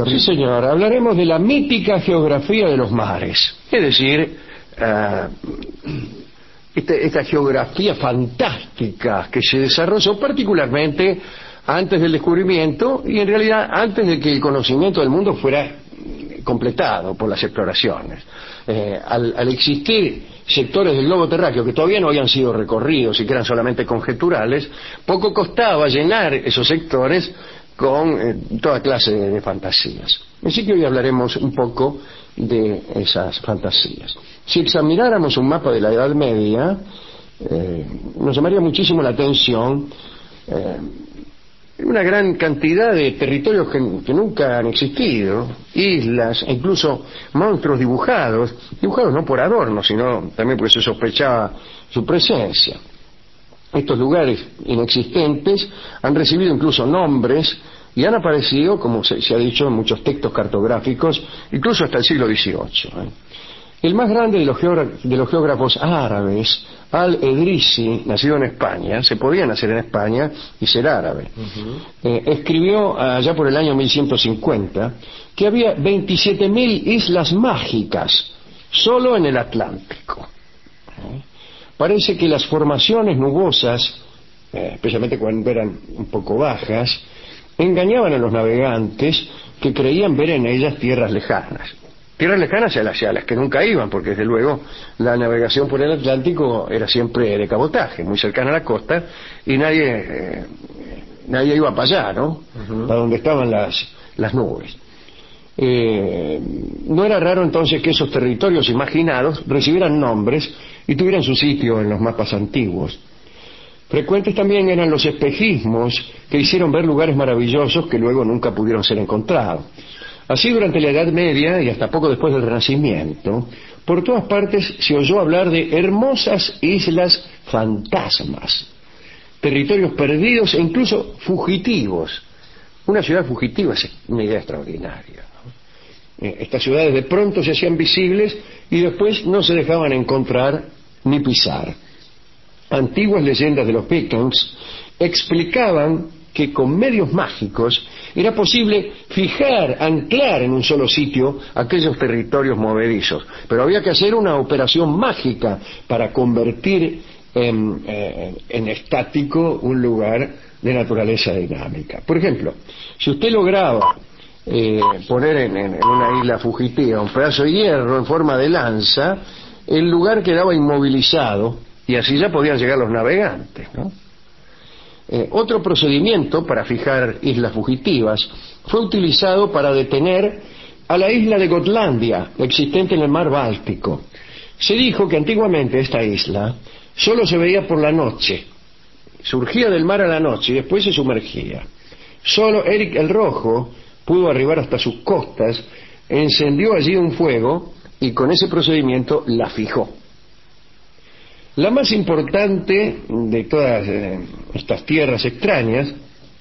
Sí, señor. Hablaremos de la mítica geografía de los mares. Es decir, esta geografía fantástica que se desarrolló particularmente antes del descubrimiento y en realidad antes de que el conocimiento del mundo fuera completado por las exploraciones. Al existir sectores del globo terráqueo que todavía no habían sido recorridos y que eran solamente conjeturales, poco costaba llenar esos sectores con toda clase de fantasías. Así que hoy hablaremos un poco de esas fantasías. Si examináramos un mapa de la Edad Media, nos llamaría muchísimo la atención una gran cantidad de territorios que nunca han existido, islas e incluso monstruos dibujados no por adorno, sino también porque se sospechaba su presencia. Estos lugares inexistentes han recibido incluso nombres y han aparecido, como se ha dicho, en muchos textos cartográficos, incluso hasta el siglo XVIII. El más grande de los geógrafos árabes, Al-Edrisi, nacido en España, se podía nacer en España y ser árabe, escribió allá por el año 1150 que había 27.000 islas mágicas solo en el Atlántico. Parece que las formaciones nubosas, especialmente cuando eran un poco bajas, engañaban a los navegantes que creían ver en ellas tierras lejanas. Tierras lejanas hacia las que nunca iban, porque desde luego la navegación por el Atlántico era siempre de cabotaje, muy cercana a la costa, y nadie iba para allá, ¿no? Para donde estaban las nubes. No era raro entonces que esos territorios imaginados recibieran nombres y tuvieran su sitio en los mapas antiguos. Frecuentes también eran los espejismos que hicieron ver lugares maravillosos que luego nunca pudieron ser encontrados. Así, durante la Edad Media y hasta poco después del Renacimiento, por todas partes se oyó hablar de hermosas islas fantasmas, territorios perdidos e incluso fugitivos. Una ciudad fugitiva es una idea extraordinaria, ¿no? Estas ciudades de pronto se hacían visibles y después no se dejaban encontrar ni pisar. Antiguas leyendas de los vikings explicaban que con medios mágicos era posible anclar en un solo sitio aquellos territorios movedizos, pero había que hacer una operación mágica para convertir en estático un lugar de naturaleza dinámica. Por ejemplo, si usted lograba poner en una isla fugitiva un pedazo de hierro en forma de lanza, el lugar quedaba inmovilizado y así ya podían llegar los navegantes, ¿no? Otro procedimiento para fijar islas fugitivas fue utilizado para detener a la isla de Gotlandia, existente en el mar Báltico. Se dijo que antiguamente esta isla solo se veía por la noche, surgía del mar a la noche y después se sumergía. Solo Eric el Rojo pudo arribar hasta sus costas, encendió allí un fuego y con ese procedimiento la fijó. La más importante de todas estas tierras extrañas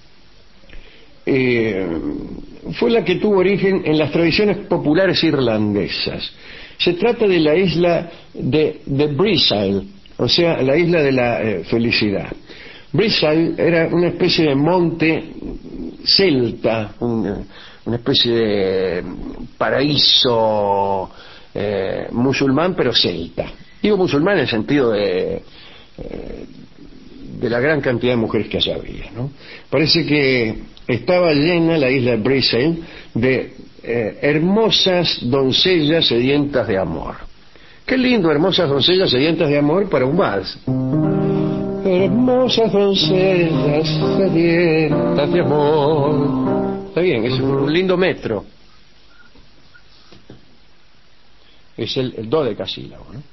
fue la que tuvo origen en las tradiciones populares irlandesas. Se trata de la isla de Breasail, o sea, la isla de la felicidad. Breasail era una especie de monte celta, una especie de paraíso musulmán, pero celta. Digo musulmán en el sentido de la gran cantidad de mujeres que allá había, ¿no? Parece que estaba llena la isla de Breasail de hermosas doncellas sedientas de amor. Qué lindo, hermosas doncellas sedientas de amor para un vals. Hermosas doncellas sedientas de amor. Está bien, es un lindo metro. Es el dodecasílabo, ¿no?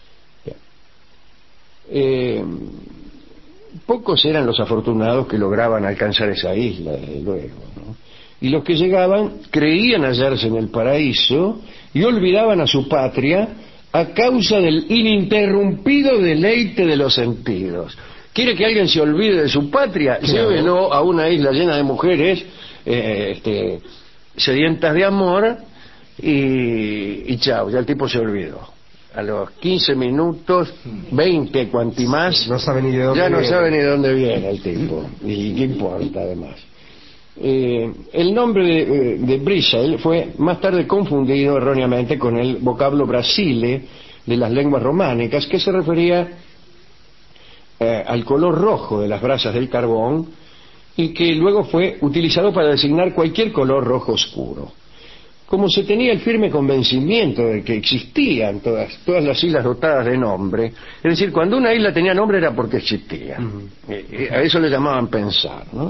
Pocos eran los afortunados que lograban alcanzar esa isla, desde luego, ¿no? Y los que llegaban creían hallarse en el paraíso y olvidaban a su patria a causa del ininterrumpido deleite de los sentidos. ¿Quiere que alguien se olvide de su patria? Claro. Llévelo a una isla llena de mujeres sedientas de amor y chao, ya el tipo se olvidó. A los 15 minutos, 20, cuanti más, no sabe ni de dónde ya no viene. sabe ni de dónde viene el tipo. Y qué importa, además. El nombre de Brisel fue más tarde confundido erróneamente con el vocablo Brasile de las lenguas románicas, que se refería al color rojo de las brasas del carbón y que luego fue utilizado para designar cualquier color rojo oscuro. Como se tenía el firme convencimiento de que existían todas las islas dotadas de nombre, es decir, cuando una isla tenía nombre era porque existía. A eso le llamaban pensar, ¿no?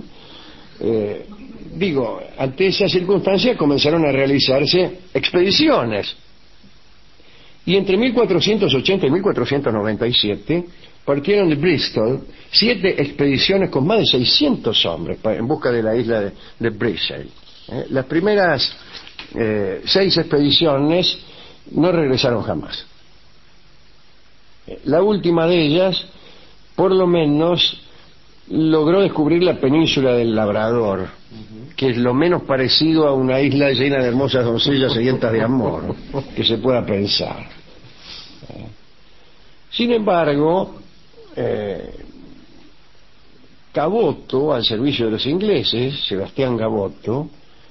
Ante esa circunstancia comenzaron a realizarse expediciones. Y entre 1480 y 1497 partieron de Bristol 7 expediciones con más de 600 hombres en busca de la isla de Brisel. Las primeras 6 expediciones no regresaron jamás. La última de ellas, por lo menos, logró descubrir la península del Labrador, que es lo menos parecido a una isla llena de hermosas doncellas sedientas de amor que se pueda pensar. Sin embargo, Caboto, al servicio de los ingleses, Sebastián Caboto,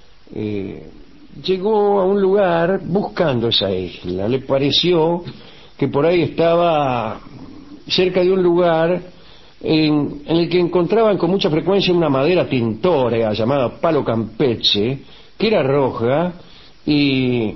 llegó a un lugar buscando esa isla. Le pareció que por ahí estaba cerca de un lugar en el que encontraban con mucha frecuencia una madera tintorea llamada palo campeche, que era roja y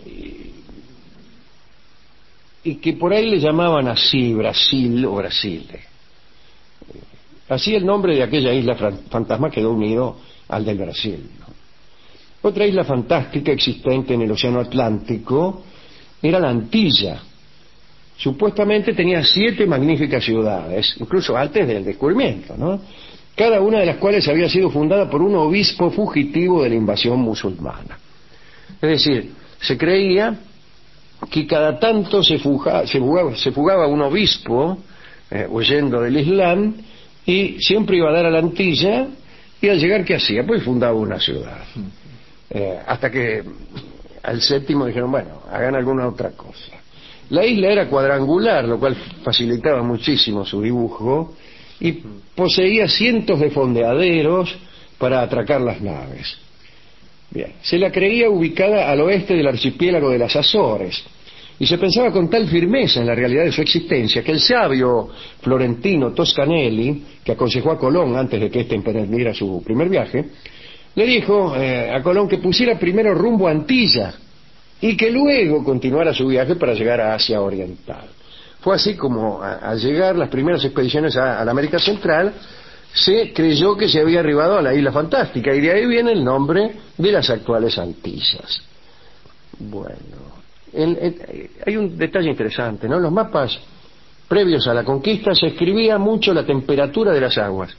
que por ahí le llamaban así Brasil o Brasile. Así el nombre de aquella isla fantasma quedó unido al del Brasil, ¿no? Otra isla fantástica existente en el Océano Atlántico era la Antilla. Supuestamente tenía 7 magníficas ciudades, incluso antes del descubrimiento, ¿no? Cada una de las cuales había sido fundada por un obispo fugitivo de la invasión musulmana. Es decir, se creía que cada tanto se fugaba un obispo huyendo del Islam y siempre iba a dar a la Antilla, y al llegar, ¿qué hacía? Pues fundaba una ciudad. Hasta que al 7º dijeron, bueno, hagan alguna otra cosa. La isla era cuadrangular, lo cual facilitaba muchísimo su dibujo, y poseía cientos de fondeaderos para atracar las naves. Bien, se la creía ubicada al oeste del archipiélago de las Azores, y se pensaba con tal firmeza en la realidad de su existencia que el sabio florentino Toscanelli, que aconsejó a Colón antes de que éste emprendiera su primer viaje, le dijo a Colón que pusiera primero rumbo a Antilla y que luego continuara su viaje para llegar a Asia Oriental. Fue así como al llegar las primeras expediciones a la América Central, se creyó que se había arribado a la Isla Fantástica, y de ahí viene el nombre de las actuales Antillas. Bueno, hay un detalle interesante, ¿no? En los mapas previos a la conquista se escribía mucho la temperatura de las aguas,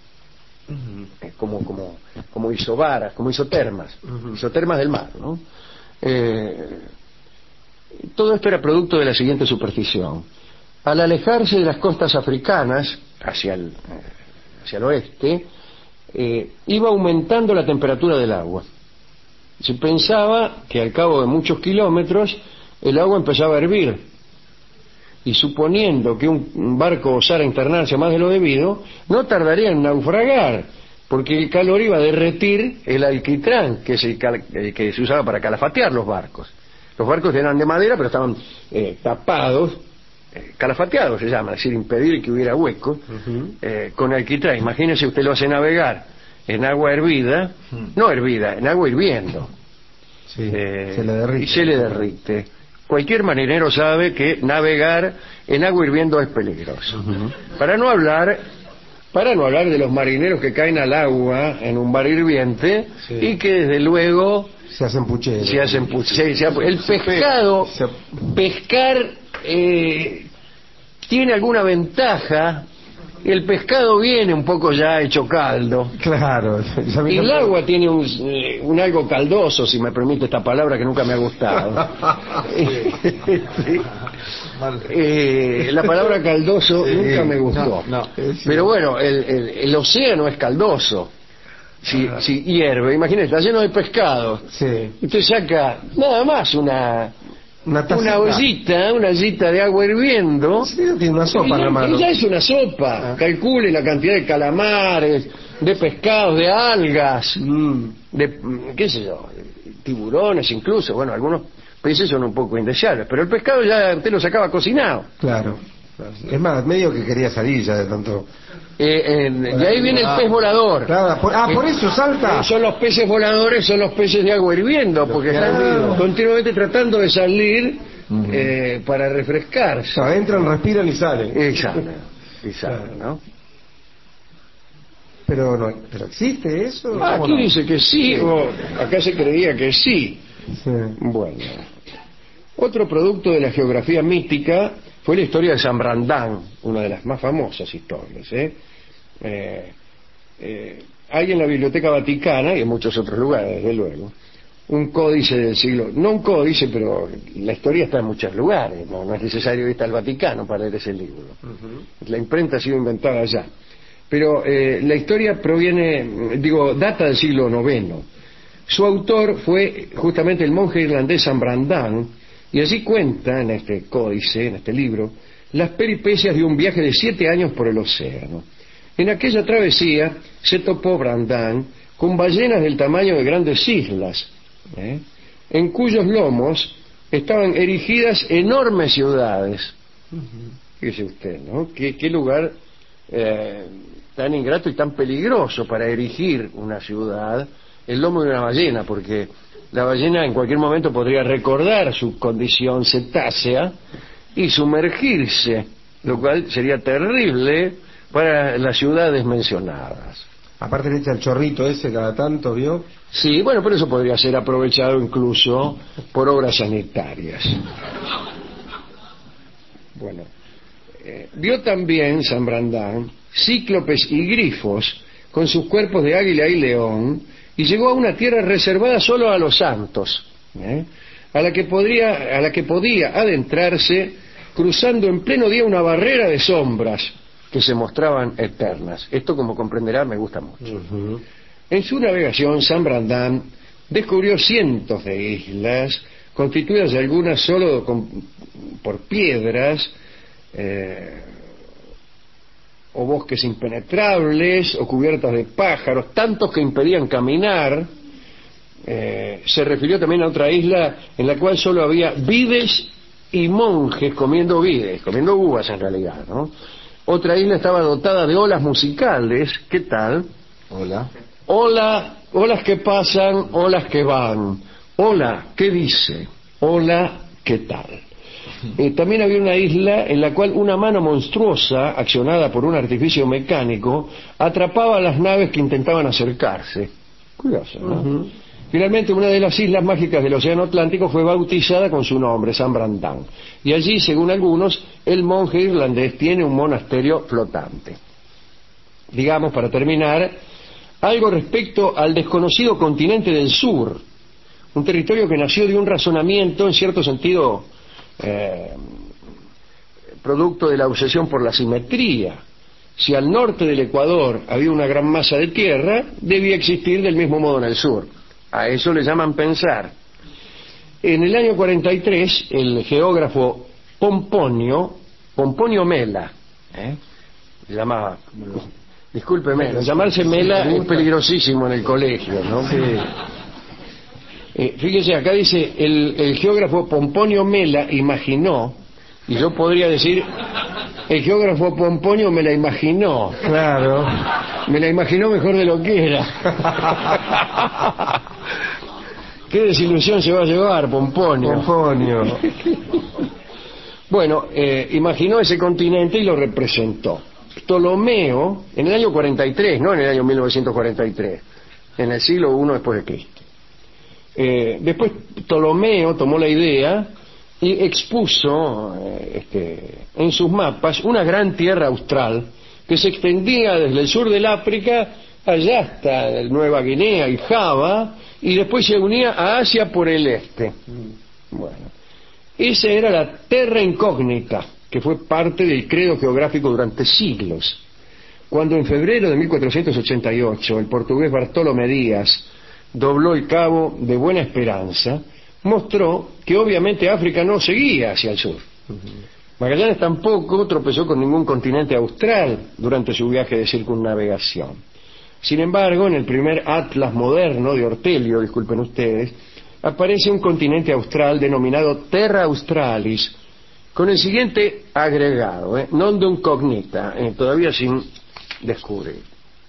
como isobaras, como isotermas, isotermas del mar, ¿no? Todo esto era producto de la siguiente superstición. Al alejarse de las costas africanas hacia el oeste, iba aumentando la temperatura del agua. Se pensaba que al cabo de muchos kilómetros el agua empezaba a hervir, y suponiendo que un barco osara internarse más de lo debido, no tardaría en naufragar, porque el calor iba a derretir el alquitrán, que es el que se usaba para calafatear los barcos. Los barcos eran de madera, pero estaban tapados, calafateados se llama, es decir, impedir que hubiera huecos, con alquitrán. Imagínese, usted lo hace navegar en agua hervida, no hervida, en agua hirviendo. Sí, se le derrite. Y se le derrite. Cualquier marinero sabe que navegar en agua hirviendo es peligroso. Para no hablar de los marineros que caen al agua en un bar hirviente, y que desde luego se hacen pucheros. El pescado, pescar tiene alguna ventaja. El pescado viene un poco ya hecho caldo. Claro. Y el agua tiene un algo caldoso, si me permite esta palabra que nunca me ha gustado. La palabra caldoso nunca me gustó. Pero bueno, el océano es caldoso. Si hierve, imagínate, está lleno de pescado. Y usted saca nada más una ollita de agua hirviendo. Sí, tiene una sopa en la mano. Ya es una sopa. Calcule la cantidad de calamares, de pescados, de algas, de, qué sé yo, tiburones incluso. Bueno, algunos peces son un poco indeseables, pero el pescado ya usted lo sacaba cocinado. Claro. Es más, medio que quería salir ya de tanto... y ahí viene el pez volador. Claro, por eso salta. Son los peces voladores, son los peces de agua hirviendo, porque están continuamente tratando de salir para refrescarse. O sea, entran, respiran y salen. Exacto, ¿no? Pero existe eso. Aquí dice que sí, o acá se creía que sí. Bueno, otro producto de la geografía mítica fue la historia de San Brandán, una de las más famosas historias. Hay en la Biblioteca Vaticana y en muchos otros lugares, desde luego, un códice del siglo, no un códice, pero la historia está en muchos lugares, no es necesario ir al Vaticano para leer ese libro. La imprenta ha sido inventada allá. Pero la historia data del siglo IX. Su autor fue justamente el monje irlandés San Brandán, y allí cuenta, en este códice, en este libro, las peripecias de un viaje de 7 años por el océano. En aquella travesía se topó Brandán con ballenas del tamaño de grandes islas, en cuyos lomos estaban erigidas enormes ciudades. Fíjese usted, ¿no? ¿Qué lugar tan ingrato y tan peligroso para erigir una ciudad, el lomo de una ballena, porque la ballena en cualquier momento podría recordar su condición cetácea y sumergirse, lo cual sería terrible para las ciudades mencionadas. Aparte le echa el chorrito ese cada tanto, ¿vio? Sí, bueno, pero eso podría ser aprovechado incluso por obras sanitarias. Bueno, vio también San Brandán cíclopes y grifos con sus cuerpos de águila y león, y llegó a una tierra reservada solo a los santos, a la que podía adentrarse cruzando en pleno día una barrera de sombras que se mostraban eternas. Esto, como comprenderá, me gusta mucho. En su navegación, San Brandán descubrió cientos de islas, constituidas algunas solo por piedras, o bosques impenetrables, o cubiertas de pájaros, tantos que impedían caminar. Se refirió también a otra isla en la cual solo había vides y monjes comiendo uvas en realidad, ¿no? Otra isla estaba dotada de olas musicales. ¿Qué tal? Olas que pasan, olas que van. Hola, ¿qué dice? Hola, ¿qué tal? También había una isla en la cual una mano monstruosa, accionada por un artificio mecánico, atrapaba a las naves que intentaban acercarse. Curioso, ¿no? Finalmente, una de las islas mágicas del Océano Atlántico fue bautizada con su nombre, San Brandán. Y allí, según algunos, el monje irlandés tiene un monasterio flotante. Digamos, para terminar, algo respecto al desconocido continente del sur, un territorio que nació de un razonamiento, en cierto sentido, producto de la obsesión por la simetría. Si al norte del Ecuador había una gran masa de tierra, debía existir del mismo modo en el sur. A eso le llaman pensar. En el año 43, el geógrafo Pomponio Mela, llamaba, discúlpeme, llamarse Mela es peligrosísimo en el colegio, ¿no? Sí. Fíjese, acá dice, el geógrafo Pomponio Mela imaginó, y yo podría decir, el geógrafo Pomponio me la imaginó. Claro. Me la imaginó mejor de lo que era. Qué desilusión se va a llevar, Pomponio. Bueno, imaginó ese continente y lo representó. Ptolomeo, en el año 43, no en el año 1943, en el siglo I después de Cristo. Después Ptolomeo tomó la idea y expuso en sus mapas una gran tierra austral que se extendía desde el sur del África allá hasta Nueva Guinea y Java, y después se unía a Asia por el este. Bueno, esa era la terra incógnita, que fue parte del credo geográfico durante siglos. Cuando en febrero de 1488 el portugués Bartolomé Díaz dobló el cabo de Buena Esperanza, mostró que obviamente África no seguía hacia el sur. Magallanes tampoco tropezó con ningún continente austral durante su viaje de circunnavegación. Sin embargo, en el primer atlas moderno de Ortelio, disculpen ustedes, aparece un continente austral denominado Terra Australis, con el siguiente agregado, nondum cognita, todavía sin descubrir.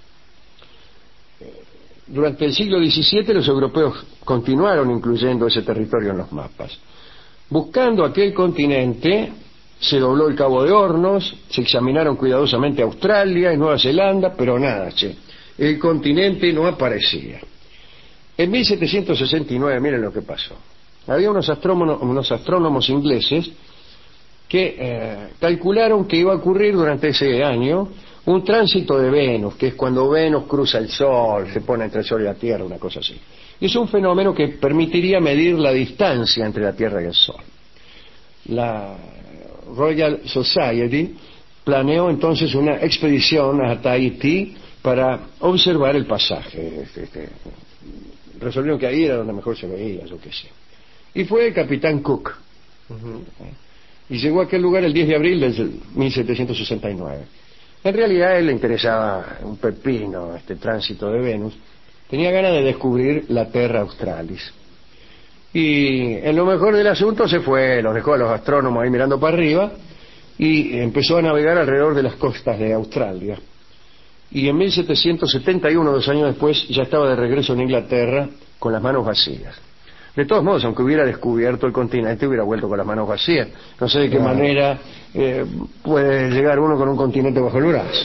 Durante el siglo XVII los europeos continuaron incluyendo ese territorio en los mapas. Buscando aquel continente, se dobló el Cabo de Hornos, se examinaron cuidadosamente Australia y Nueva Zelanda, pero nada, el continente no aparecía. En 1769, miren lo que pasó. Había unos astrónomos ingleses que calcularon que iba a ocurrir durante ese año un tránsito de Venus, que es cuando Venus cruza el Sol, se pone entre el Sol y la Tierra, una cosa así. Y es un fenómeno que permitiría medir la distancia entre la Tierra y el Sol. La Royal Society planeó entonces una expedición a Tahití para observar el pasaje. Resolvieron que ahí era donde mejor se veía, yo qué sé. Y fue el capitán Cook. Y llegó a aquel lugar el 10 de abril de 1769. En realidad a él le interesaba un pepino este tránsito de Venus. Tenía ganas de descubrir la Terra Australis. Y en lo mejor del asunto se fue, los dejó a los astrónomos ahí mirando para arriba y empezó a navegar alrededor de las costas de Australia. Y en 1771, 2 años después, ya estaba de regreso en Inglaterra con las manos vacías. De todos modos, aunque hubiera descubierto el continente, hubiera vuelto con las manos vacías. No sé de qué manera puede llegar uno con un continente bajo el brazo.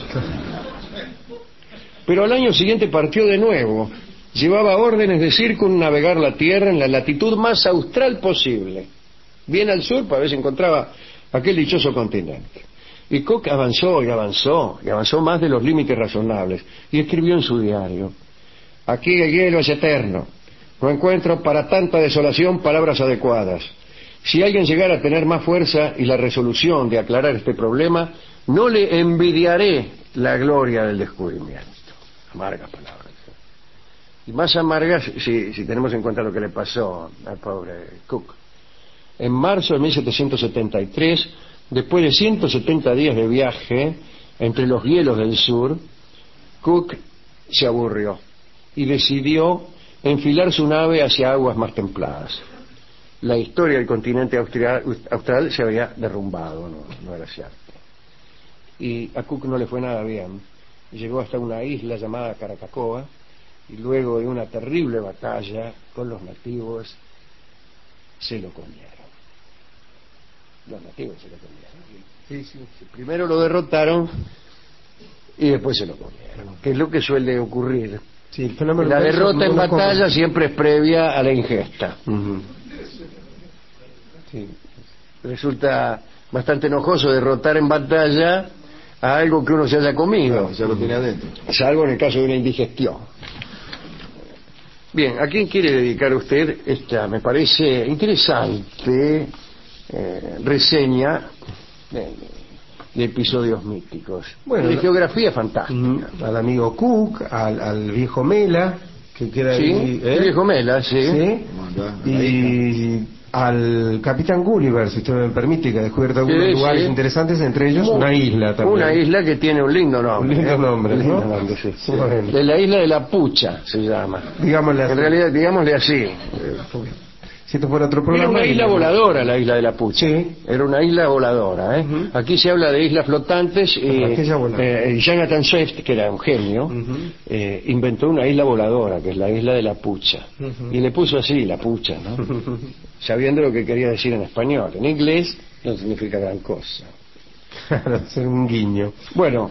Pero al año siguiente partió de nuevo. Llevaba órdenes de circunnavegar la Tierra en la latitud más austral posible, bien al sur, para ver si encontraba aquel dichoso continente. Y Cook avanzó y avanzó, y avanzó más de los límites razonables, y escribió en su diario: aquí el hielo es eterno, no encuentro para tanta desolación palabras adecuadas. Si alguien llegara a tener más fuerza y la resolución de aclarar este problema, no le envidiaré la gloria del descubrimiento. Amargas palabras. Y más amargas si tenemos en cuenta lo que le pasó al pobre Cook. En marzo de 1773, después de 170 días de viaje entre los hielos del sur, Cook se aburrió y decidió enfilar su nave hacia aguas más templadas. La historia del continente austral se había derrumbado, no era cierto. Y a Cook no le fue nada bien. Llegó hasta una isla llamada Caracacoa y luego de una terrible batalla con los nativos se lo comieron. Los nativos se lo comieron. Sí. Primero lo derrotaron y después se lo comieron, que es lo que suele ocurrir. Sí, la derrota en batalla siempre es previa a la ingesta. Sí. Resulta bastante enojoso derrotar en batalla a algo que uno se haya comido. Claro, ya lo tiene adentro. Salvo en el caso de una indigestión. Bien, ¿a quién quiere dedicar usted esta, me parece interesante, reseña de episodios míticos? Bueno, de geografía fantástica. Al amigo Cook, al viejo Mela, que queda ahí. El viejo Mela, sí. Y al capitán Gulliver, si usted me permite, que ha descubierto algunos lugares interesantes, entre ellos una isla también. Una isla que tiene un lindo nombre. Un lindo nombre, ¿no? Lindo nombre, sí. Bueno. De la isla de la Pucha se llama. Digámosle así. En realidad, digámosle así. Si esto fuera otro programa. Era una isla voladora, la isla de la Pucha. Sí. Era una isla voladora. Aquí se habla de islas flotantes. Jonathan Swift, que era un genio, inventó una isla voladora, que es la isla de la Pucha. Y le puso así, la Pucha, ¿no? Sabiendo lo que quería decir en español. En inglés no significa gran cosa. Ser un guiño. Bueno,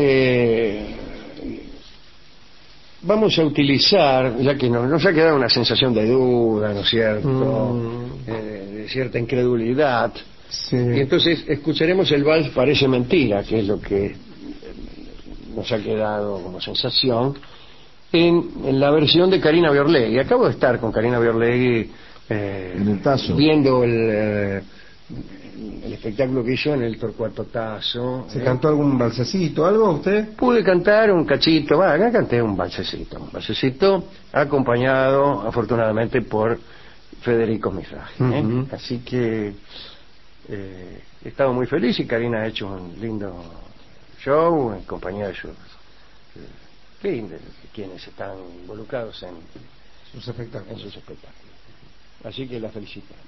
vamos a utilizar, ya que nos ha quedado una sensación de duda, ¿no es cierto? De cierta incredulidad. Sí. Y entonces escucharemos el vals Parece Mentira, que es lo que nos ha quedado como sensación, en la versión de Karina Biorlegui. Acabo de estar con Karina Biorlegui viendo el espectáculo que hizo en el Torcuato Tasso. ¿Se cantó algún balsecito, algo usted? Pude cantar un cachito, acá canté un balsecito acompañado afortunadamente por Federico Mizrahi. Así que he estado muy feliz y Karina ha hecho un lindo show en compañía de sus fin, de quienes están involucrados en sus espectáculos. Así que la felicitamos.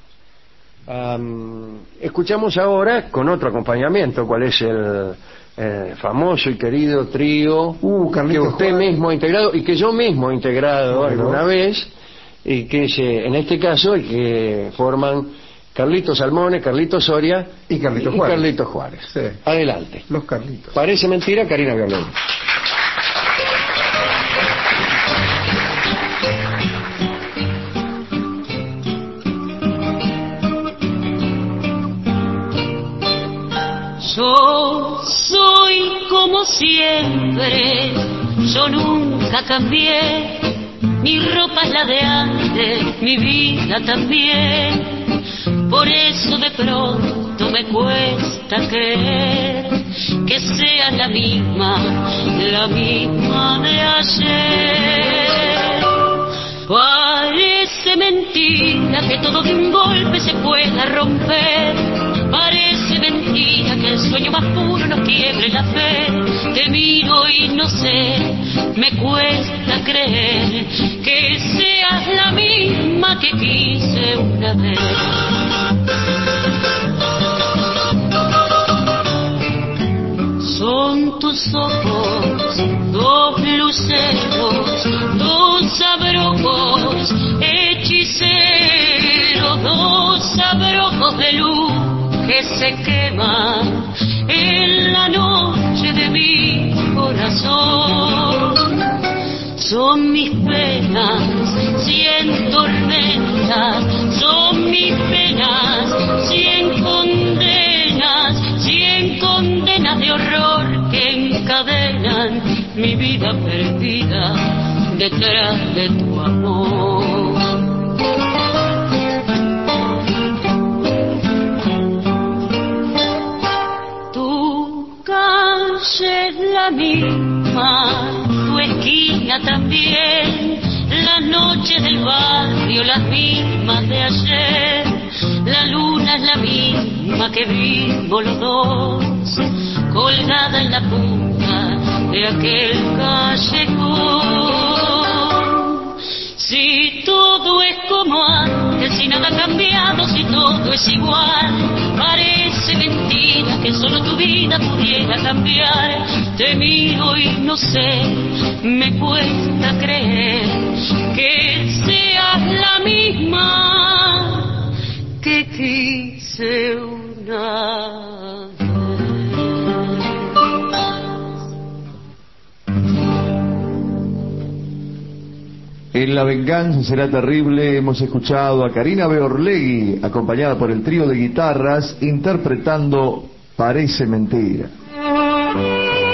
Escuchamos ahora con otro acompañamiento cuál es el famoso y querido trío que usted mismo ha integrado y que yo mismo he integrado alguna vez, y que es, en este caso, que forman Carlitos Salmone, Carlitos Soria y Carlitos Juárez. Sí. Adelante. Los Carlitos. Parece mentira, Karina Beorlegui. Yo soy como siempre, yo nunca cambié, mi ropa es la de antes, mi vida también, por eso de pronto me cuesta creer que seas la misma de ayer. Parece mentira que todo de un golpe se pueda romper, parece mentira que el sueño más puro no quiebre la fe. Te miro y no sé, me cuesta creer que seas la misma que quise una vez. Son tus ojos, dos luceros, dos abrojos hechiceros, dos abrojos de luz que se queman en la noche de mi corazón. Son mis penas, 100 tormentas, son mis penas, 100 condenas, 100 condenas de horror que encadenan mi vida perdida detrás de tu amor. Tu calle es la misma, tu esquina también, las noches del barrio las mismas de ayer, la luna es la misma que vimos los dos, colgada en la punta de aquel callejón. Si todo es como antes, si nada ha cambiado, si todo es igual, parece mentira que solo tu vida pudiera cambiar. Te miro y no sé, me cuesta creer que seas la misma que quise una vez. En La venganza será terrible hemos escuchado a Karina Beorlegui, acompañada por el trío de guitarras, interpretando Parece mentira.